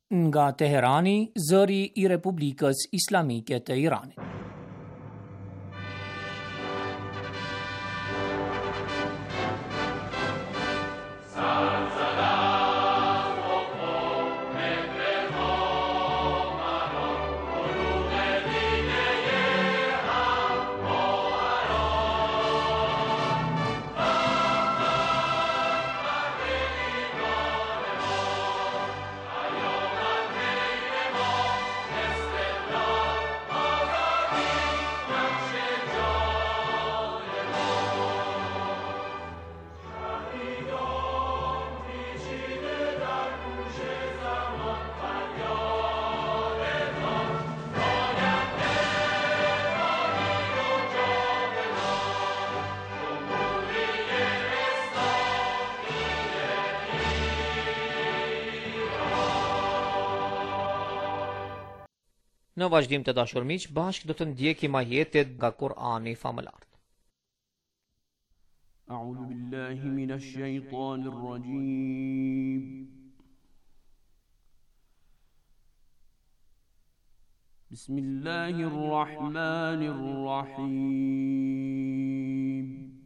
nga Teherani, zëri I Republikës Islamike të Iranit. Në vazhdim të dashur miq, bashkë do të ndjekim ajetet nga Kur'ani famëlar. A'udhu billahi minash shaitanir rajim. Bismillahir rahmanir rahim.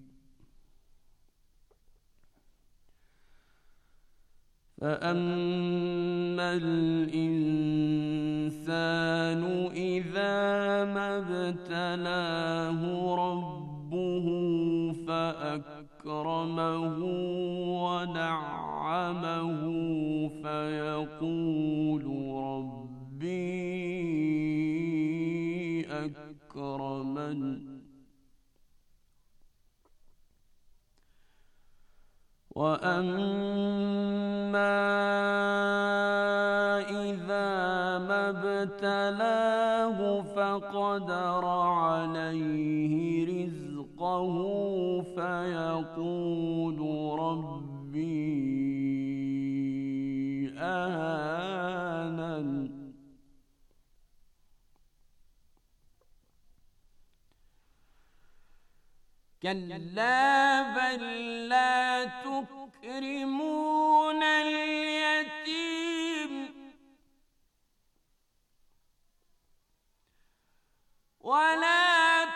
فأما الإنسان إذا ما ابتلاه ربه فأكرمه ونعمه فيقول ربي أكرمن وأما إذا ما ابتلاه فقدر عليه رزقه فيقول ربي أهانن كلا بل لا تكرمون اليتيم ولا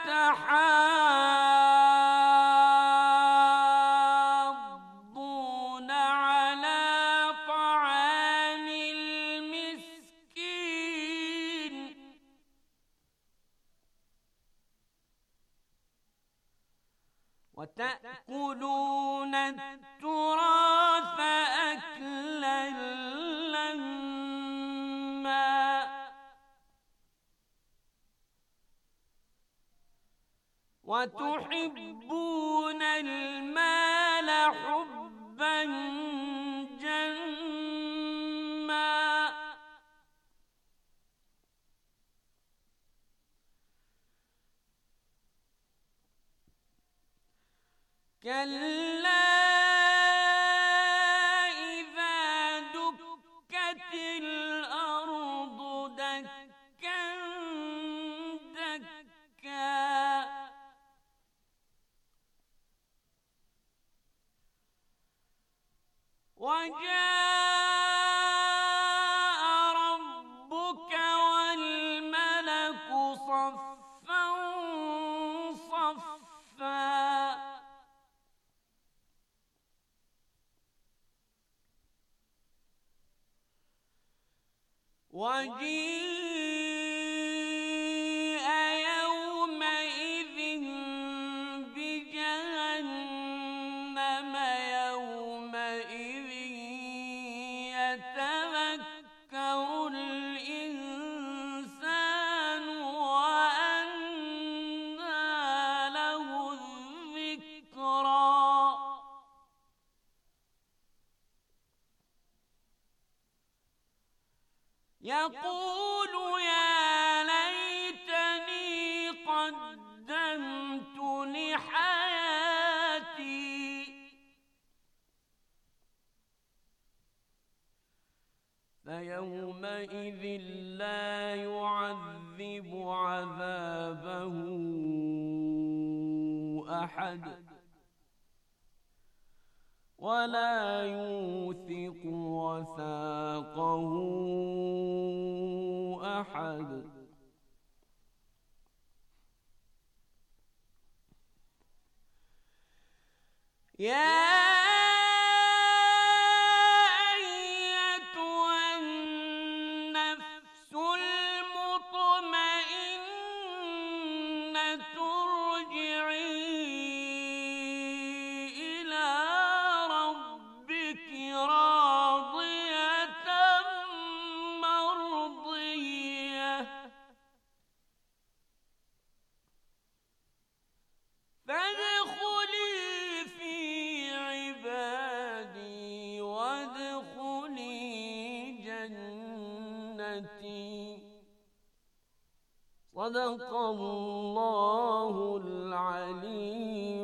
تحاضون على طعام المسكين وتأكلون التراث أكلا لما وتحبون المال حبا جما كلا إذا دكت الأرض دكا دكا وجاء ربك والملك صفا صفا وجيء يومئذ بجهنم يومئذ يتذكر الإنسان وأنى له الذكرى يقول يا ليتني قدمت لحياتي فيومئذ لا يعذب عذابه أحد ولا يوثق وثاقه أحد. يا صدق الله العلي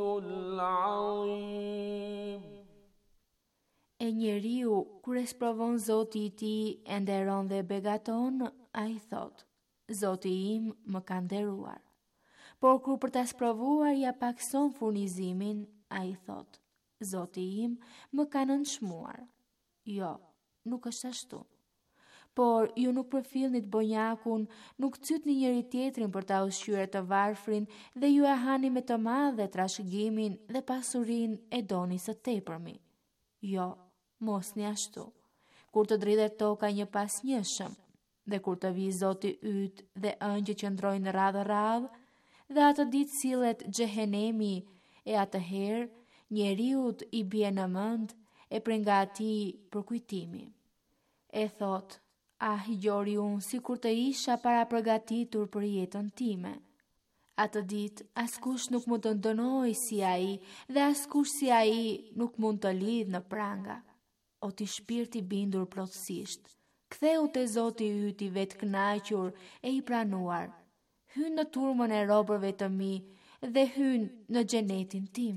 العظيم. E njeriu, kur e sprovon Zoti I tij e nderon dhe begaton, ai thot: Zoti im më ka nderuar. Por kur për ta sprovuar ja pakson furnizimin, ai thot: Zoti im më ka nënçmuar. Jo, nuk është ashtu. Por ju nuk përfillni të bonjakun, nuk cytni njëri tjetrin për ta ushqyer të varfrin dhe ju e hani me të madhe trashëgimin dhe pasurinë e doni së tepërmi. Jo, mos një ashtu. Kur të dridhet toka një pas njëshëm, dhe kur të vi Zoti yt dhe ëngjë që ndrojnë radhë, dhe atë ditë sillet xhehenemi, e atëherë njeriut I bie në mend e prej nga atij për kujtimi. E thot: Ah, gjori unë si kur të isha para përgatitur për jetën time. Atë ditë, askush nuk mund të ndënoj si ai dhe askush si ai nuk mund të lidh në pranga. O ti shpirti bindur plotësisht, ktheu te Zoti yt I vetë kënaqur e I pranuar. Hyn në turmën e robërve të mi dhe hyn në xhenetin tim.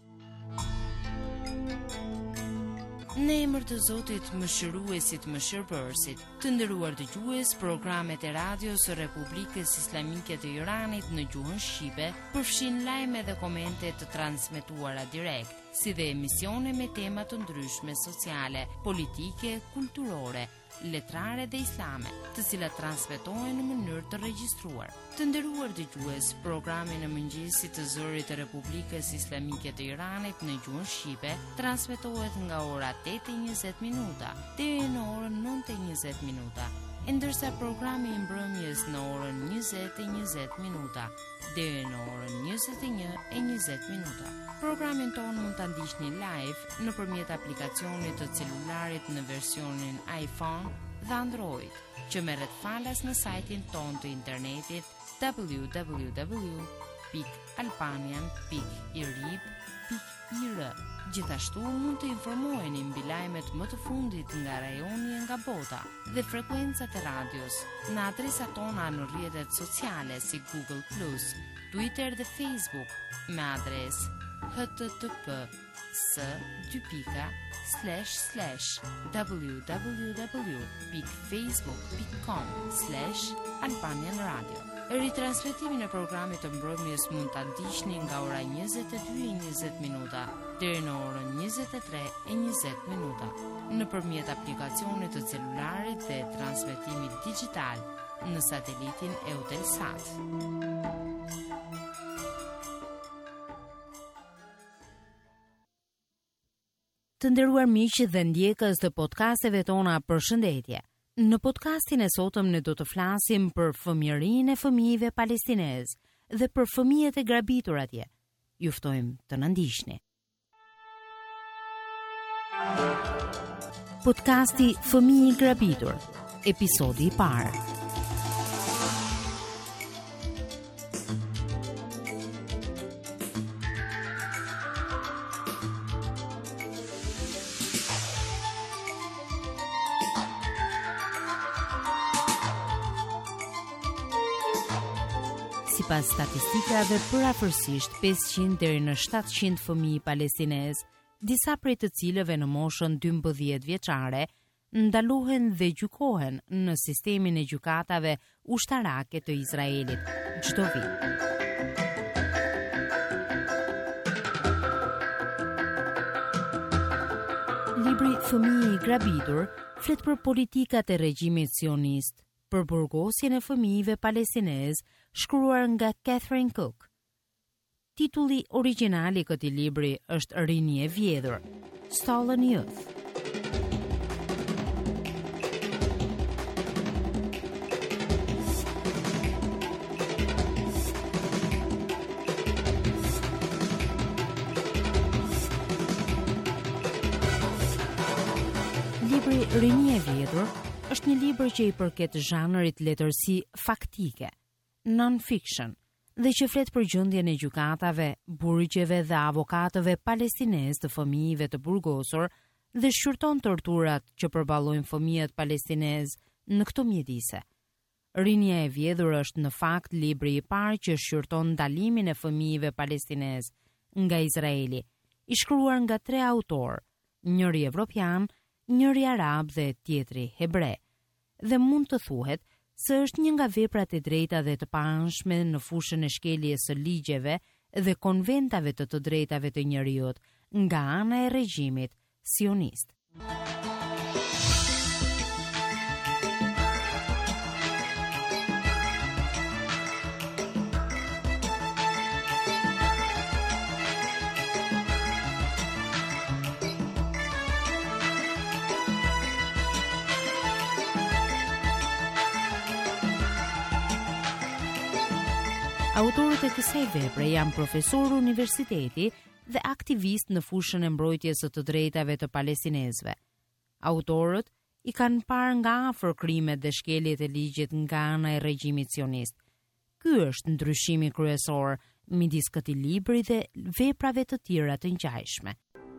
Në emër të Zotit Mëshiruesit Mëshirbërësit, të nderuar dëgjues, programet e radios së Republikës Islamike të Iranit në gjuhën shqipe përfshin lajme dhe komente të transmetuara direkt, si dhe emisione me tema të ndryshme sociale, politike, kulturore, letrare dhe islame, të cilat transmetohen në mënyrë të regjistruar. Të nderuar dëgjues, programi në mëngjesit të zërit të Republikës Islamike të Iranit në gjuhën shqipe transmetohet nga ora 8:20 deri në orën 9:20, ndërsa programi I mbrëmjes në orën 20:20 deri në orën 21:20. Programin tonë mund ta ndiqni live nëpërmjet aplikacionit të celularit në versionin iPhone dhe Android, që merret falas në sajtin tonë të internetit www.albanian.irib.ir. Gjithashtu mund të informoheni mbi lajmet më të fundit nga rajoni e nga bota dhe frekuencat e radios në adresat tona në rrjetet sociale si Google+, Twitter dhe Facebook me adresë http://www.facebook.com/albanianradio. Ritransmetimin e programit të mbrëmjes mund ta ndiqni nga ora 22:20 deri në orën 23:20 nëpërmjet aplikacionit të celularit dhe transmetimit digjital në satelitin Eutelsat. Të nderuar miq dhe ndjekës të podcasteve tona, përshëndetje. Në podcastin e sotëm ne do të flasim për fëmijërinë e fëmijëve palestinez dhe për fëmijët e grabitur atje. Ju ftojmë të na ndiqni. Podcasti Fëmijë I grabitur, episodi I parë. Sipas statistikave, përafërsisht 500 deri në 700 fëmijë palestinez, disa prej të cilëve në moshën 12 vjeçare, ndaluhen dhe gjykohen në sistemin e gjykatave ushtarake të Izraelit çdo vit. fëmijë i grabitur flet për politikat e regjimit sionist, për burgosjen e fëmijëve palestinez, shkruar nga Catherine Cook. Titulli origjinal i këtij libri është Rini e vjedhur, Stolen Youth. Libri Rini e vjedhur është një libër që i përket zhanrit letërsi faktike, non-fiction, dhe që flet për gjendjen e gjykatave, burgjeve dhe avokatëve palestinez të fëmijëve të burgosur dhe shqyrton torturat që përballojnë fëmijët palestinez në këto mjedise. Rinia e vjedhur është në fakt libri i parë që shqyrton ndalimin e fëmijëve palestinez nga Izraeli, i shkruar nga 3 autor, njëri evropian, njëri arab dhe tjetri hebre, dhe mund të thuhet se është një nga veprat e drejta dhe të paanshme në fushën e shkeljes së ligjeve dhe konventave të drejtave të njerëzit nga ana e regjimit sionist. Autorët e kësaj vepre janë profesor universiteti dhe aktivist në fushën e mbrojtjes së të drejtave të palestinezëve. Autorët i kanë parë nga afër krimet dhe shkeljet e ligjit nga ana e regjimit sionist. Ky është ndryshimi kryesor midis këtij libri dhe veprave të tjera të ngjashme.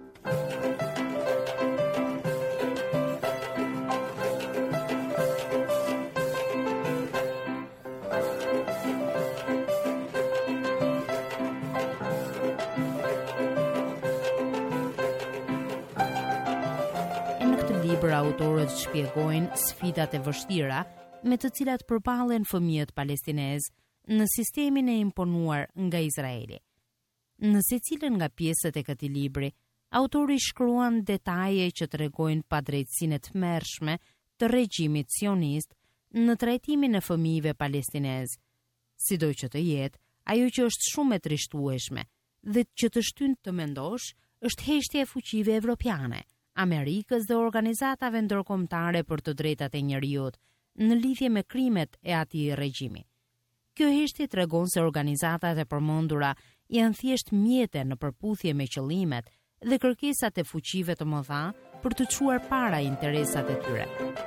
Për autorët shpjegojnë sfidat e vështira me të cilat përballen fëmijët palestinez në sistemin e imponuar nga Izraeli. Në secilën nga pjesët e këtij libri, autori shkruan detaje që tregojnë padrejtësinë e tmerrshme të regjimit sionist në trajtimin e fëmijëve palestinez. Sido që të jetë, ajo që është shumë e trishtueshme dhe që të shtyn të mendosh është heshtja e fuqive evropiane, Amerikës dhe organizatave ndërkombëtare për të drejtat e njerëzit në lidhje me krimet e atij regjimi. Kjo heshtje tregon se organizatat e përmendura janë thjesht mjete në përputhje me qëllimet dhe kërkesat e fuqive të mëdha për të çuar para interesat e tyre.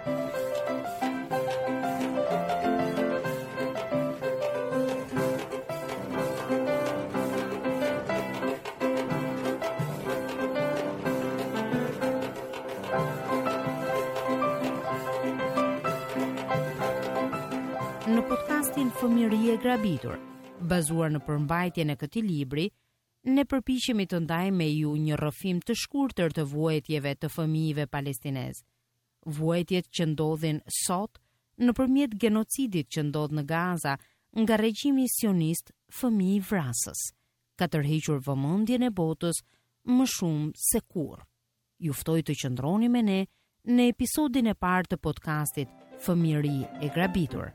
Në podcastin Fëmijëri e grabitur, bazuar në përmbajtjen e këtij libri, ne përpiqemi të ndajmë me ju një rrëfim të shkurtër të vuajtjeve të fëmijëve palestinez. Vuajtjet që ndodhin sot nëpërmjet genocidit që ndodh në Gaza nga regjimi sionist, fëmijë vrasës, ka tërhequr vëmendjen e botës më shumë se kurrë. Ju ftoj të qëndroni me ne në episodin e parë të podcastit Fëmijëri e grabitur.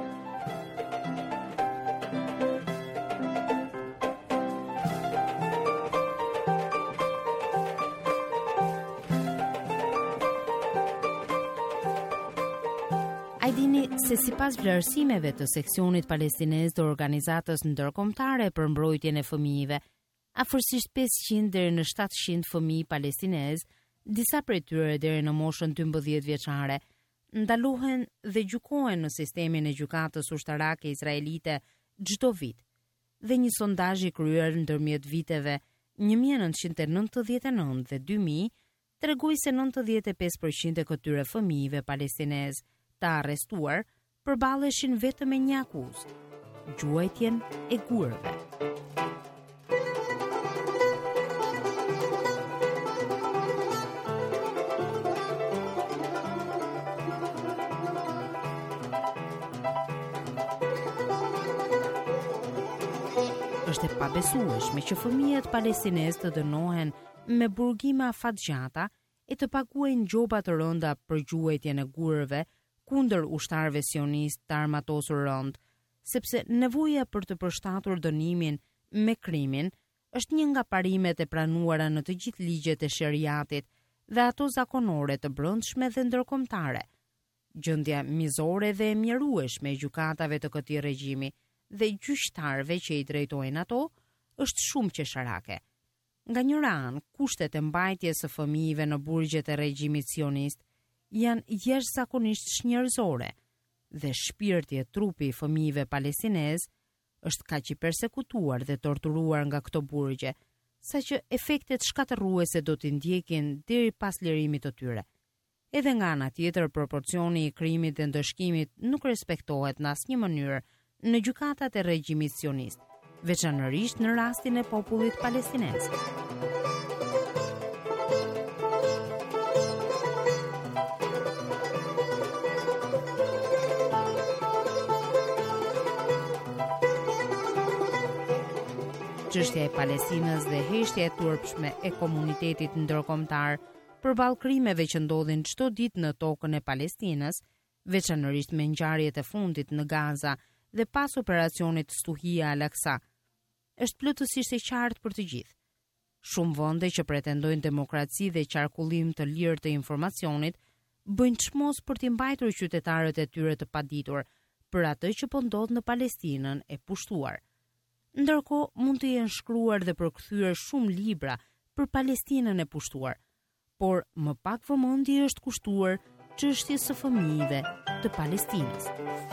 A dini se sipas vlerësimeve të seksionit palestinez të organizatës ndërkombëtare për mbrojtjen e fëmijëve, afërsisht 500 deri në 700 fëmijë palestinez, disa prej tyre deri në moshën 12 vjeçare, ndalohen dhe gjykohen në sistemin e gjykatës ushtarake izraelite çdo vit. Dhe një sondazh i kryer ndërmjet viteve 1999 dhe 2000 tregoi se 95% e këtyre fëmijëve palestinez të arrestuar përballeshin vetëm me një akuzë: gjuajtjen e gurëve. Është e pabesueshme që fëmijët palestinez të dënohen me burgime afatgjata e të paguajnë gjoba të rënda për gjuajtjen e gurëve kundër ushtarëve sionist të armatosur rënd, sepse nevoja për të përshtatur dënimin me krimin është një nga parimet e pranuara në të gjithë ligjet e sheriatit dhe ato zakonore të brendshme dhe ndërkombëtare. Gjendja mizore dhe e mjerueshme e gjykatave të këtij regjimi dhe gjyqtarëve që i drejtojnë ato është shumë qesharake. Nga njëra anë, kushtet e mbajtjes së fëmijëve në burgjet e regjimit sionist janë jashtëzakonisht shnjërzore dhe shpirti e trupi i fëmijëve palestinez është kaq i persekutuar dhe torturuar nga këto burgje, saqë efektet shkatërruese do t'i ndjekin deri pas lirimit të tyre. Edhe nga ana tjetër, proporcioni i krimit dhe ndëshkimit nuk respektohet në asnjë mënyrë në gjykatat e regjimit sionist, veçanërisht në rastin e popullit palestinez. Çështja e Palestinës dhe heshtja e turpshme e komunitetit ndërkombëtar përballë krimeve që ndodhin çdo ditë në tokën e Palestinës, veçanërisht me ngjarjet e fundit në Gaza dhe pas operacionit Stuhia al-Aqsa, është plotësisht e qartë për të gjithë. Shumë vende që pretendojnë demokraci dhe qarkullim të lirë të informacionit bëjnë çmos për t'i mbajtur qytetarët e tyre të paditur për atë që po ndodh në Palestinën e pushtuar. Ndërkohë, mund të jenë shkruar dhe përkthyer shumë libra për Palestinën e pushtuar, por më pak vëmendje është kushtuar çështjes së fëmijëve të Palestinës.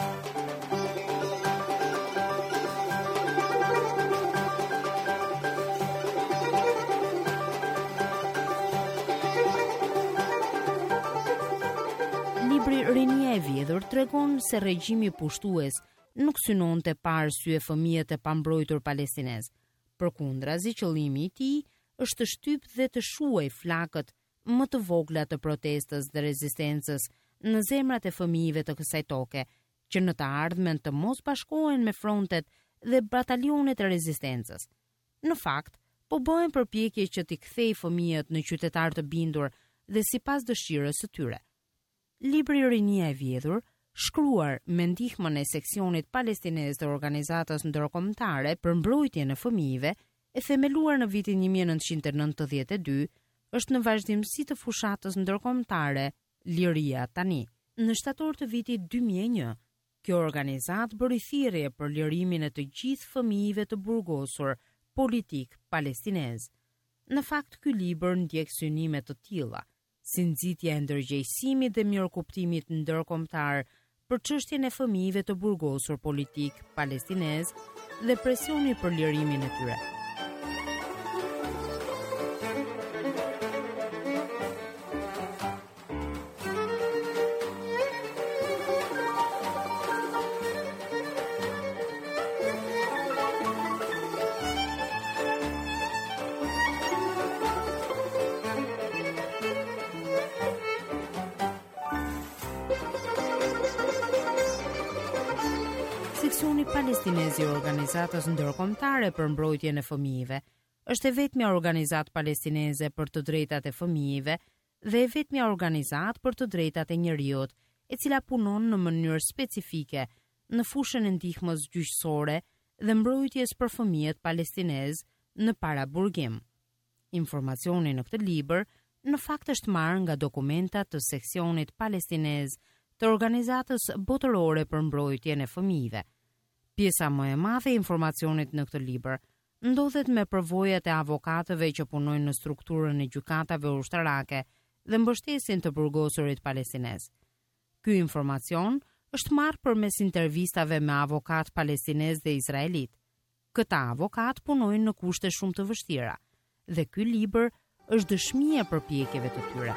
Libri Rinia e Vjedhur tregon se regjimi pushtues nuk synon të parë sy e fëmijët e pambrojtur palestinez. Përkundrazi, qëllimi i tij është të shtyp dhe të shuaj flakët më të vogla të protestës dhe rezistencës në zemrat e fëmijëve të kësaj toke, që në të ardhmen të mos bashkohen me frontet dhe batalionet e rezistencës. Në fakt, po bëhen përpjekje që t'i kthej fëmijët në qytetar të bindur dhe sipas dëshirës së tyre. Libri Rinia e Vjedhur, shkruar me ndihmën e seksionit palestinez të organizatës ndërkombëtare për mbrojtjen e fëmijëve, e themeluar në vitin 1992, është në vazhdimsi të fushatës ndërkombëtare Liria tani. Në shtator të vitit 2001, kjo organizatë bëri thirrje për lirimin e të gjithë fëmijëve të burgosur politik palestinez. Në fakt, ky libër ndjek synime të tilla, si nxitja e ndërgjegjësimit dhe mirëkuptimit ndërkombëtar për çështjen e fëmijëve të burgosur politik palestinez dhe presioni për lirimin e tyre. Seksioni palestinez i organizatës ndërkombëtare për mbrojtjen e fëmijëve është e vetmja organizatë palestineze për të drejtat e fëmijëve dhe e vetmja organizatë për të drejtat e njerëzit, e cila punon në mënyrë specifike në fushën e ndihmës gjyqësore dhe mbrojtjes për fëmijët palestinez në paraburgim. Informacioni në këtë libër në fakt është marrë nga dokumentat të seksionit palestinez të organizatës botërore për mbrojtjen e fëmijëve. Pjesa më e madhe e informacionit në këtë libër ndodhet me përvojat e avokatëve që punojnë në strukturën e gjykatave ushtarake dhe mbështesjen të burgosurit palestinez. Ky informacion është marrë përmes intervistave me avokat palestinez dhe izraelit. Këta avokat punojnë në kushte shumë të vështira dhe ky libër është dëshmi e përpjekjeve të tyre.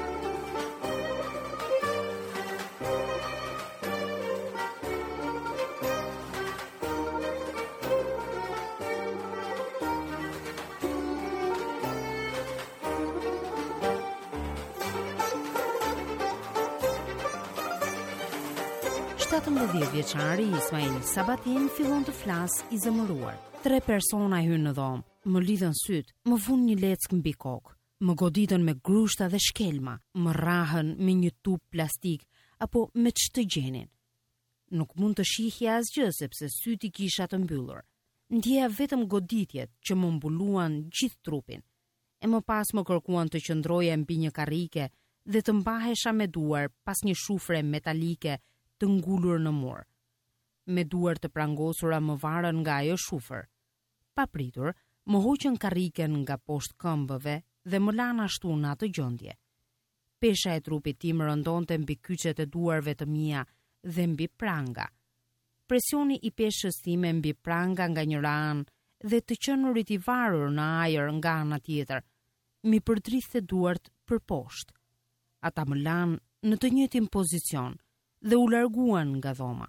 Vjeçari Ismail Sabatin fillon të flasë i zëmëruar. 3 persona hyrën në dhomë, më lidhën syt, më vun një leckë mbi kokë. Më goditën me grushta dhe shkelma, më rrahën me një tub plastik apo me ç'të gjenin. Nuk mund të shihja asgjë sepse syti kisha të mbyllur. Ndjeja vetëm goditjet që më mbuluan gjithë trupin. E më pas më kërkuan të qëndroja mbi një karrike dhe të mbahesha me duar pas një shufre metalike të ngulur në mur. Me duar të prangosura më varën nga ajo shufër. Papritur, më hoqën karriken nga poshtë këmbëve dhe më lanë ashtu në atë gjendje. Pesha e trupit tim rëndonte mbi kyçet e duarve të mia dhe mbi pranga. Presioni i peshës time mbi pranga nga njëra anë dhe të qenurit i varur në ajër nga ana tjetër, mi përdrithte duart për poshtë. Ata më lanë në të njëjtin pozicion dhe u larguan nga dhoma.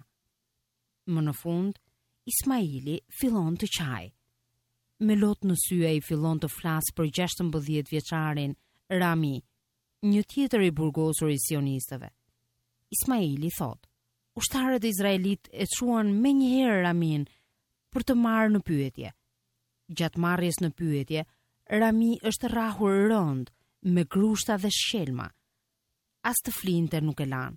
Më në fund, Ismaili fillon të qaj. Me lot në sy ai fillon të flasë për 16 vjeçarin Rami, një tjetër i burgosur i sionistëve. Ismaili thot: ushtarët izraelit e çuan menjëherë Ramin për të marrë në pyetje. Gjatë marrjes në pyetje, Rami është rrahur rënd me grushta dhe shkelma. As të flinte nuk e lan.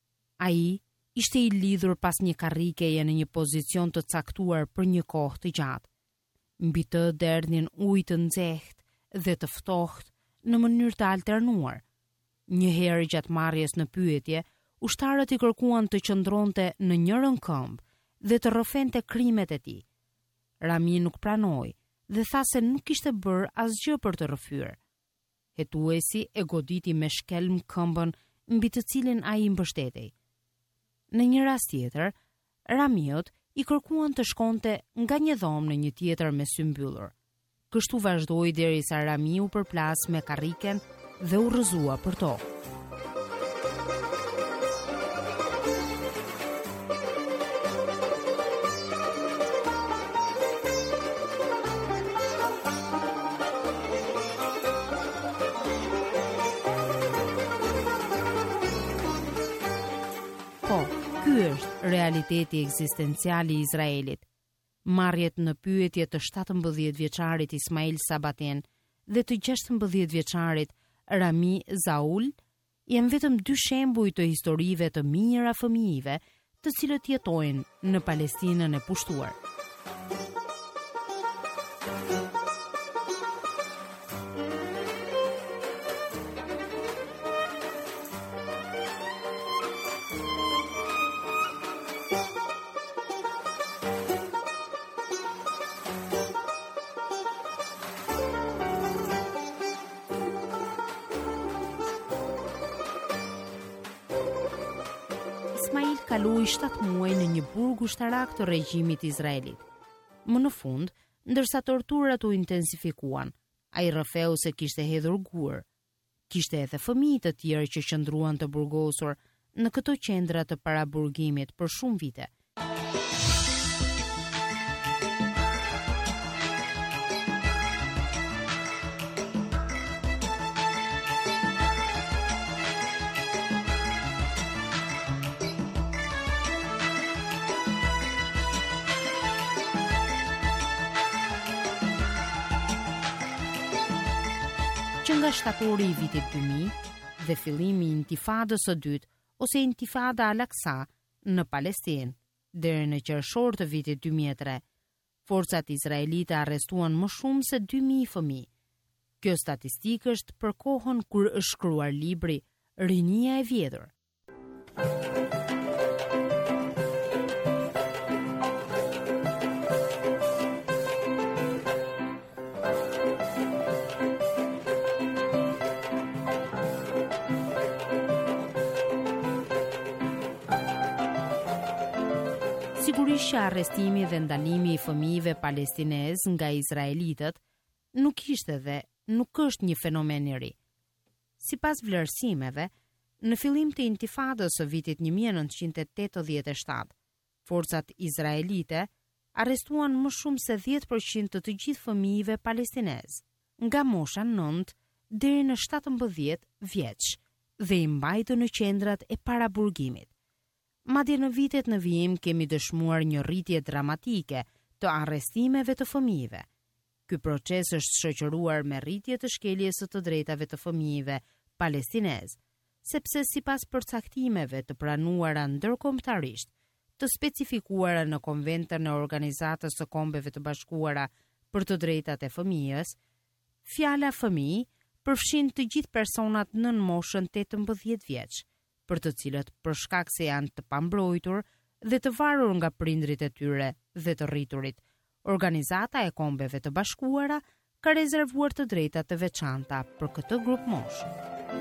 Ai ishte i lidhur pas një karrikeje në një pozicion të caktuar për një kohë të gjatë. Mbi të derdhin ujë të nxehtë dhe të ftohtë në mënyrë të alternuar. Një herë gjatë marrjes në pyetje, ushtarët i kërkuan të qëndronte në njërin këmbë dhe të rrëfente krimet e tij. Rami nuk pranoi dhe tha se nuk kishte bërë asgjë për të rrëfyer. Hetuesi e goditi me shkelm këmbën mbi të cilin ai mbështetej. Në një rast tjetër, Ramiot i kërkuan të shkonte nga një dhomë në një tjetër me sy mbyllur. Kështu vazhdoi derisa Rami u përplas me karriken dhe u rrëzua për tokë. Ky është realiteti ekzistencial i Izraelit. Marrjet në pyetje të 17 vjeçarit Ismail Sabaten dhe të 16 vjeçarit Rami Zaul janë vetëm 2 shembuj të historive të mira fëmijëve të cilët jetojnë në Palestinën e pushtuar. Ismail kaloi 7 muaj në një burg ushtarak të regjimit izraelit. Më në fund, ndërsa torturat u intensifikuan, ai rrëfeu se kishte hedhur gur. Kishte edhe fëmijë të tjerë që qëndruan të burgosur në këto qendra të paraburgimit për shumë vite. Që nga shtatori i vitit 2000 dhe fillimi i intifadës së dytë ose intifada al-Aqsa në Palestinë, deri në qershor të vitit 2003, forcat izraelite arrestuan më shumë se 2000 fëmijë. Kjo statistikë është për kohën kur është shkruar libri Rinia e vjedhur. Sigurisht që arrestimi dhe ndalimi i fëmijëve palestinez nga izraelitët nuk ishte dhe nuk është një fenomen i ri. Sipas vlerësimeve, në fillim të intifadës së vitit 1987, forcat izraelite arrestuan më shumë se 10% të gjithë fëmijëve palestinez, nga mosha 9 deri në 17 vjeç, dhe i mbajtën në qendrat e paraburgimit. Madje në vitet në vijim kemi dëshmuar një rritje dramatike të arrestimeve të fëmijëve. Ky proces është shoqëruar me rritje të shkeljes së të drejtave të fëmijëve palestinez, sepse sipas përcaktimeve të pranuara ndërkombëtarisht, të specifikuara në Konventën e Organizatës së Kombeve të Bashkuara për të drejtat e fëmijës, fjala fëmijë përfshin të gjithë personat nën moshën 18 vjeç, për të cilët për shkak se janë të pambrojtur dhe të varur nga prindrit e tyre dhe të rriturit, Organizata e Kombeve të Bashkuara ka rezervuar të drejtat të veçanta për këtë grup moshë.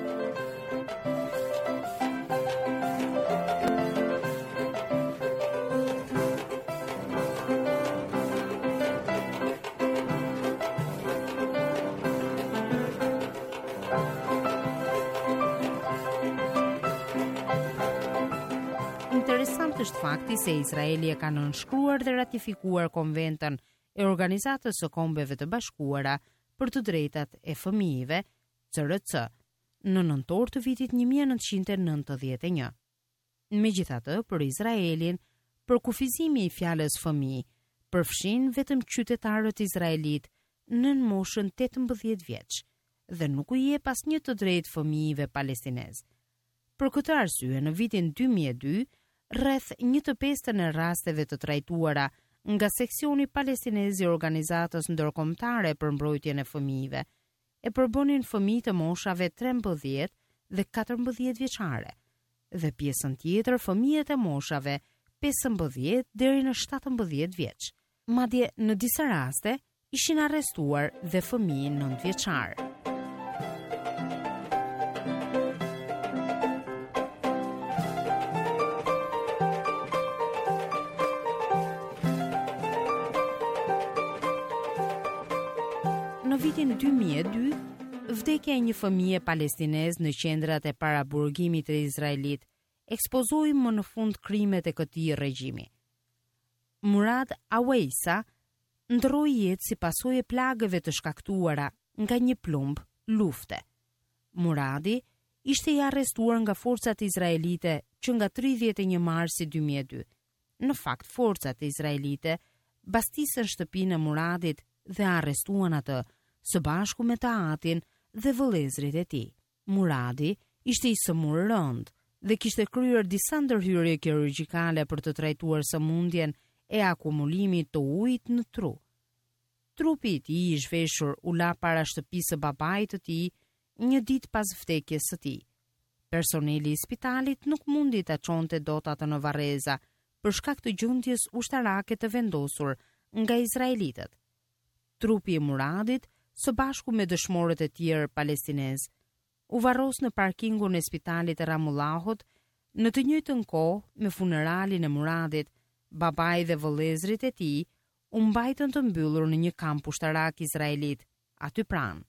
Interesant është fakti se Izraeli e ka nënshkruar dhe ratifikuar Konventën e Organizatës së Kombeve të Bashkuara për të drejtat e fëmijëve, CRC, në nëntor të vitit 1991. Megjithatë, për Izraelin, përkufizimi i fjalës fëmijë përfshin vetëm qytetarët izraelit nën moshën 18 vjeç dhe nuk u jep asnjë të drejtë fëmijëve palestinez. Për këtë arsye, në vitin 2002, rreth 1/5 e rasteve të trajtuara nga seksioni palestinez i Organizatës Ndërkombëtare për Mbrojtjen e Fëmijëve e përbënin fëmijë të moshave 13 dhe 14 vjeçare, dhe pjesën tjetër fëmijët e moshave 15 deri në 17 vjeç. Madje në disa raste ishin arrestuar dhe fëmijë 9 vjeçar. Në vitin 2002, vdekja e një fëmije palestinez në qendrat e paraburgimit të Izraelit ekspozoi më në fund krimet e këtij regjimi. Murad Aweisa ndroi jetë si pasojë e plagëve të shkaktuara nga një plumb lufte. Muradi ishte i arrestuar nga forcat izraelite që nga 31 marsi 2002. Në fakt, forcat izraelite bastisën shtëpinë e Muradit dhe arrestuan atë së bashku me të atin dhe vëllezrit e tij. Muradi ishte i sëmurë rënd dhe kishte kryer disa ndërhyrje kirurgjikale për të trajtuar sëmundjen e akumulimit të ujit në tru. Trupi i tij i zhveshur u la para shtëpisë së babait të tij një ditë pas vdekjes së tij. Personeli i spitalit nuk mundi ta çonte dot atë në varreza për shkak të gjendjes ushtarake të vendosur nga izraelitët. Trupi i Muradit, së bashku me dëshmorët e tjerë palestinez, u varros në parkingun e spitalit e Ramullahut, në të njëjtën kohë me funeralin e Muradit, babai dhe vëllezrit e tij u mbajtën të mbyllur në një kamp ushtarak izraelit aty pranë.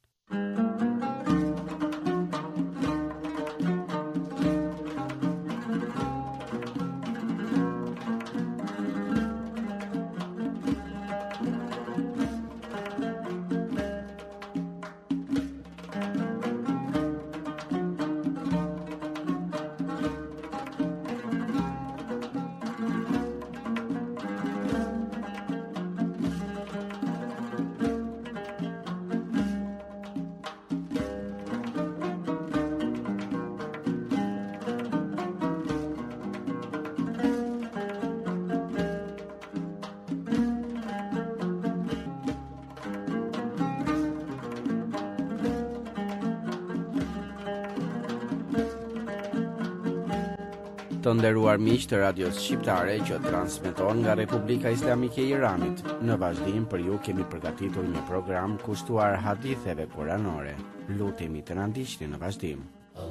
Të nderuar miq të radios shqiptare që transmeton nga Republika Islamike e Iranit, në vazhdim për ju kemi përgatitur një program kushtuar haditheve kuranore. Lutemi të na ndiqni në vazhdim.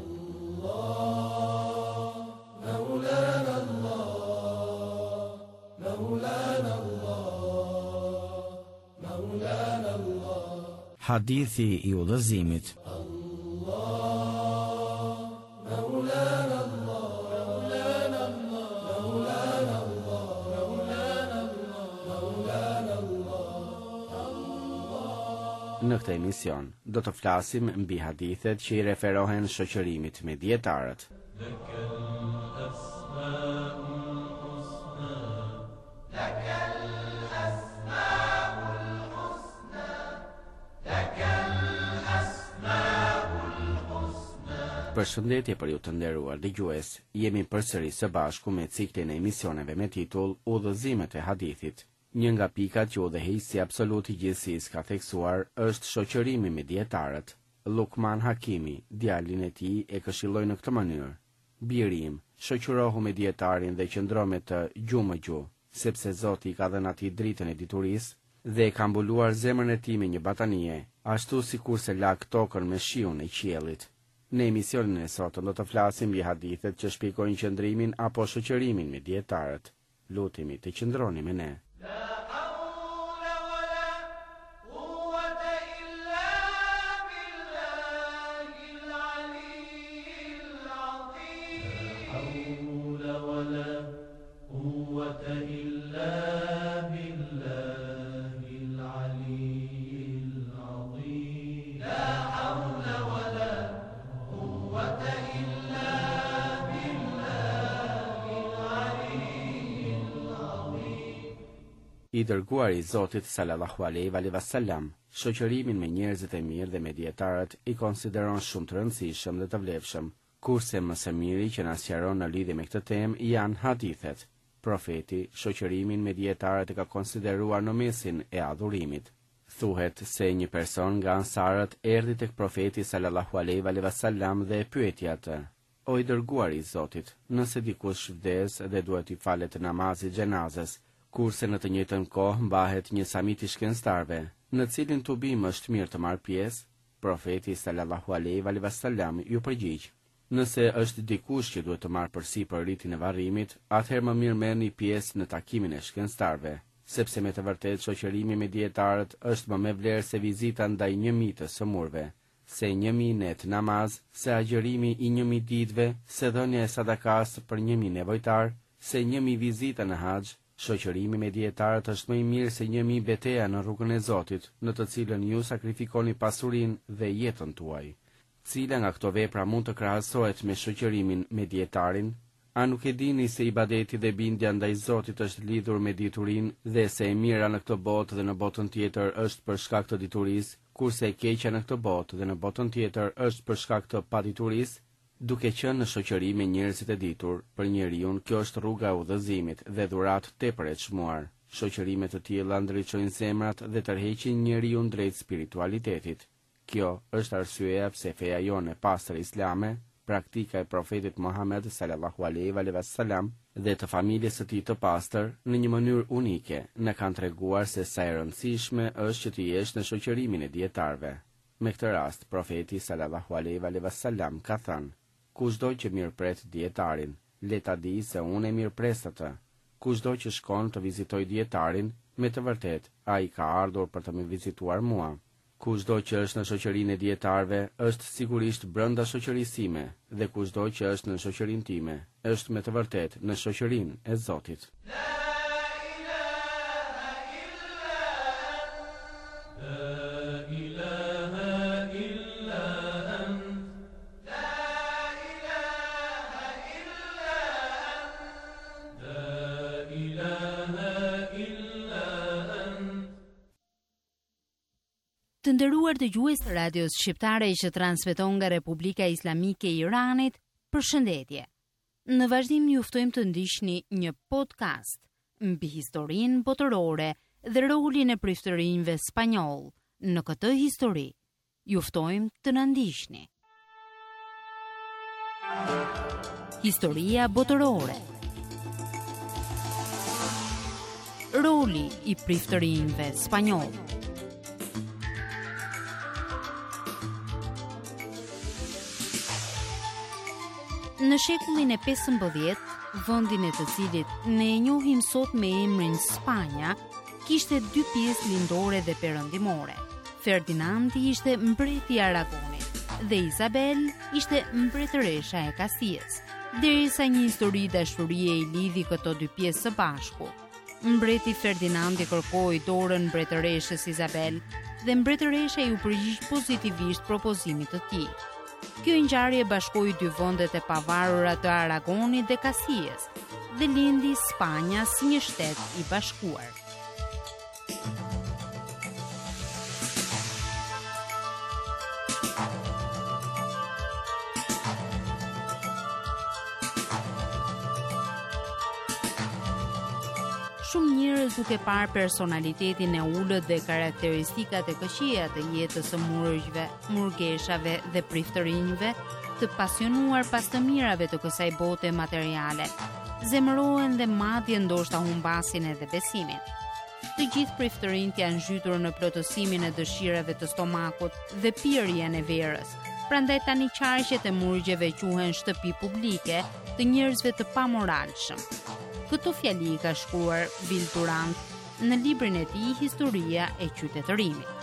Hadithi i udhëzimit. Në këtë emision do të flasim mbi hadithet që i referohen shoqërimit me dietarët. Përshëndetje për ju të nderuar dëgjues. Jemi përsëri së bashku me ciklin e emisioneve me titull Udhëzimet e hadithit. Një nga pikat që udhëheqësi absolut i gjithësisë ka theksuar është shoqërimi me dietarët. Lukman Hakimi, djalin e tij, e këshilloi në këtë mënyrë: "Biri im, shoqërohu me dietarin dhe qëndro me të gjuhë më gjuhë, sepse Zoti i ka dhënë atij dritën e diturisë dhe e ka mbuluar zemrën e tij me një batanie, ashtu sikurse lag tokën me shiun e qiellit." Në emisionin e sotëm do të flasim mbi hadithet që shpjegojnë qëndrimin apo shoqërimin me dietarët. Lutemi të qëndroni me ne. I dërguari i Zotit sallallahu alaihi wasallam, shoqërimin me njerëzit e mirë dhe me dietarët i konsideron shumë të rëndësishëm dhe të vlefshëm, kurse më së miri që na sqaron në lidhje me këtë temë janë hadithet. Profeti shoqërimin me dietarët e ka konsideruar në mesin e adhurimit. Thuhet se një person nga ansarët erdhi tek profeti sallallahu alaihi wasallam dhe e pyeti atë: "O i dërguari i Zotit, nëse dikush vdes dhe duhet i falet namazi xhenazës, kurse në të njëjtën kohë mbahet një samit i shkencëtarëve, në cilin tubim është mirë të marrë pjesë?" Profeti sallallahu alaihi wasallam ju përgjigj: "Nëse është dikush që duhet të marrë përsipër ritin e varrimit, atëherë më mirë merrni pjesë në takimin e shkencëtarëve, sepse me të vërtetë shoqërimi me dietarët është më me vlerë se vizita ndaj 1000 të sëmurve, se 1000 net namaz, se agjërimi i 1000 ditëve, se dhënia e sadakas për 1000 nevojtar, se 1000 vizita në haxh. Shoqërimi me dietarët është më i mirë se 1000 betejë në rrugën e Zotit, në të cilën ju sakrifikoni pasurinë dhe jetën tuaj." Cila nga këto vepra mund të krahasohet me shoqërimin me dietarin? A nuk e dini se ibadeti dhe bindja ndaj Zotit është lidhur me diturinë dhe se e mira në këtë botë dhe në botën tjetër është për shkak të diturisë, kurse e keqja në këtë botë dhe në botën tjetër është për shkak të paditurisë? Duke qenë në shoqëri me njerëzit e ditur, për njeriu kjo është rruga e udhëzimit dhe dhuratë tepër e çmuar. Shoqërime të tilla ndriçojnë zemrat dhe tërheqin njeriu drejt spiritualitetit. Kjo është arsyeja pse feja jonë e pastër islame, praktika e profetit Muhammed sallallahu alaihi wasallam dhe të familjes së tij të pastër, në një mënyrë unike, na kanë treguar se sa e rëndësishme është që të jesh në shoqërimin e dietarëve. Me këtë rast, profeti sallallahu alaihi wasallam ka thënë: "Kushdo që mirëpret dietarin, le ta di se unë e mirëpres atë. Kushdo që shkon të vizitoj dietarin, me të vërtet, ai ka ardhur për të më vizituar mua. Kushdo që është në shoqërinë e dietarëve, është sigurisht brenda shoqërisë time, dhe kushdo që është në shoqërinë time, është me të vërtet në shoqërinë e Zotit." Të nderuar dëgjues të radios shqiptare që transmeton nga Republika Islamike e Iranit, përshëndetje. Në vazhdim ju ftojmë të ndiqni një podcast mbi historinë botërore dhe rolin e priftërinjve spanjoll në këtë histori. Ju ftojmë të na ndiqni. Historia botërore. Roli i priftërinjve spanjoll. Në shekullin e 15, vendin e të cilit ne e njohim sot me emrin Spanja, kishte 2 pjesë lindore dhe perëndimore. Ferdinandi ishte mbreti i Aragonit dhe Isabel ishte mbretëresha e Kastijes, derisa një histori dashurie i lidhi këto 2 pjesë së bashku. Mbreti Ferdinandi kërkoi dorën mbretëreshës Isabel dhe mbretëresha u përgjigj pozitivisht propozimit të tij. Kjo ngjarje bashkoi 2 vendet e pavarura të Aragonit dhe Kastijes dhe lindi Spanja si një shtet i bashkuar. Shumë njerëz duke parë personalitetin e ulët dhe karakteristikat e këqija të jetës së murgjve, murgeshave dhe priftërinjve, të pasionuar pas të mirave të kësaj bote materiale, zemërohen dhe madje ndoshta humbasin edhe besimin. Të gjithë priftërinjt janë zhytur në plotësimin e dëshirave të stomakut dhe pirjen e verës. Prandaj tani qarqet e murgjeve quhen shtëpi publike të njerëzve të pamoralshëm. Këto fjali ka shkruar Bill Durant në librin e tij Historia e qytetërimit.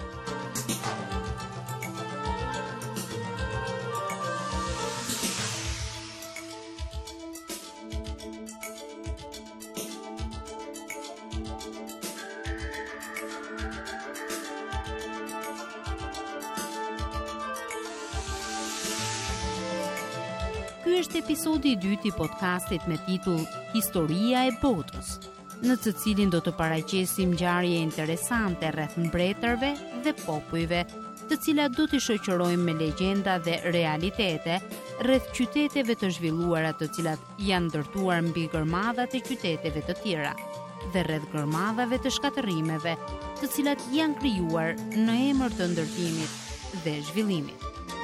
Ky është episodi i dytë i podcastit me titull Historia e botës, në të cilin do të paraqesim ngjarje interesante rreth mbretërve dhe popujve, të cilat do t'i shoqërojmë me legjenda dhe realitete rreth qyteteve të zhvilluara të cilat janë ndërtuar mbi gërmadhat e qyteteve të tjera dhe rreth gërmadhave të shkatërrimeve, të cilat janë krijuar në emër të ndërtimit dhe zhvillimit.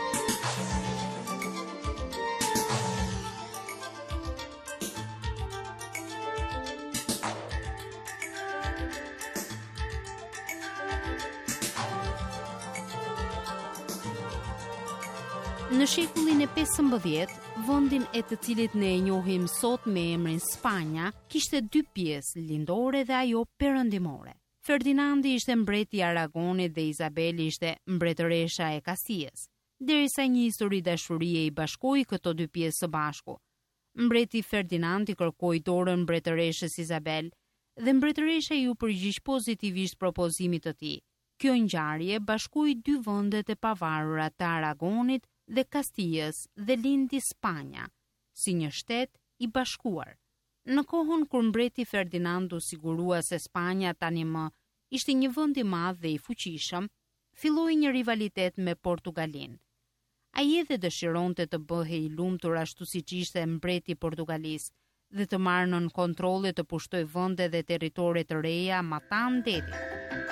Në shekullin e 15, vendin e të cilit ne e njohim sot me emrin Spanja, kishte dy pjesë, lindore dhe ajo perëndimore. Ferdinandi ishte mbreti i Aragonit dhe Izabeli ishte mbretëresha e Kastias, derisa një histori dashurie i bashkoi këto dy pjesë së bashku. Mbreti Ferdinandi kërkoi dorën mbretëreshës Izabel dhe mbretëresha ju përgjigj pozitivisht propozimit të tij. Kjo ngjarje bashkoi dy vendet e pavarura të Aragonit dhe Kastias dhe lindi Spanja, si një shtet i bashkuar. Në kohën kur mbreti Ferdinand u sigurua se Spanja tani më ishte një vend i madh dhe i fuqishëm, filloi një rivalitet me Portugalin. Ai edhe dëshironte të bëhej i lumtur ashtu siç ishte mbreti i Portugalisë dhe të marrë nën kontroll e të pushtoi vende dhe territore të reja matan detit.